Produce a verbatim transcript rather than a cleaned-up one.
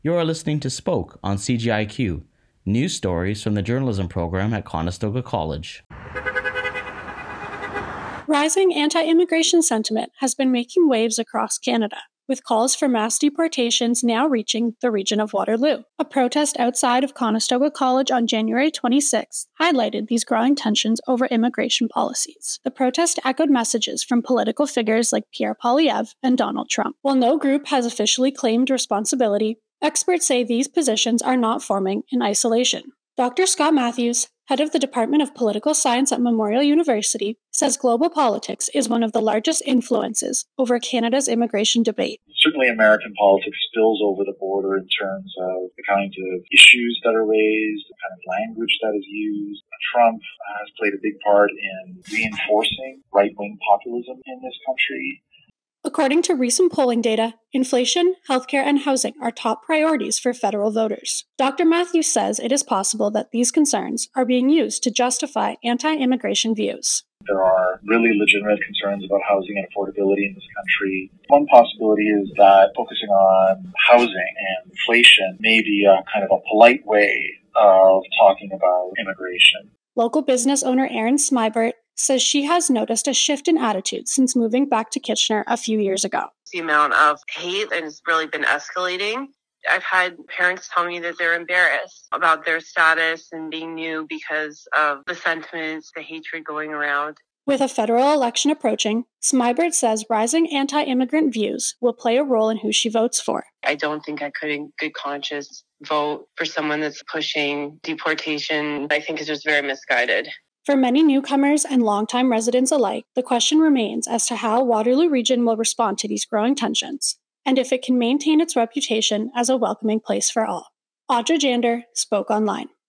You are listening to Spoke on C G I Q, news stories from the journalism program at Conestoga College. Rising anti-immigration sentiment has been making waves across Canada, with calls for mass deportations now reaching the region of Waterloo. A protest outside of Conestoga College on January twenty-sixth highlighted these growing tensions over immigration policies. The protest echoed messages from political figures like Pierre Poilievre and Donald Trump. While no group has officially claimed responsibility, experts say these positions are not forming in isolation. Doctor Scott Matthews, head of the Department of Political Science at Memorial University, says global politics is one of the largest influences over Canada's immigration debate. Certainly American politics spills over the border in terms of the kinds of issues that are raised, the kind of language that is used. Trump has played a big part in reinforcing right-wing populism in this country. According to recent polling data, inflation, healthcare, and housing are top priorities for federal voters. Doctor Matthews says it is possible that these concerns are being used to justify anti-immigration views. There are really legitimate concerns about housing and affordability in this country. One possibility is that focusing on housing and inflation may be a kind of a polite way of talking about immigration. Local business owner Erin Smybert says she has noticed a shift in attitude since moving back to Kitchener a few years ago. The amount of hate has really been escalating. I've had parents tell me that they're embarrassed about their status and being new because of the sentiments, the hatred going around. With a federal election approaching, Smybert says rising anti-immigrant views will play a role in who she votes for. I don't think I could in good conscience vote for someone that's pushing deportation. I think it's just very misguided. For many newcomers and longtime residents alike, the question remains as to how Waterloo Region will respond to these growing tensions, and if it can maintain its reputation as a welcoming place for all. Audra Jander, Spoke Online.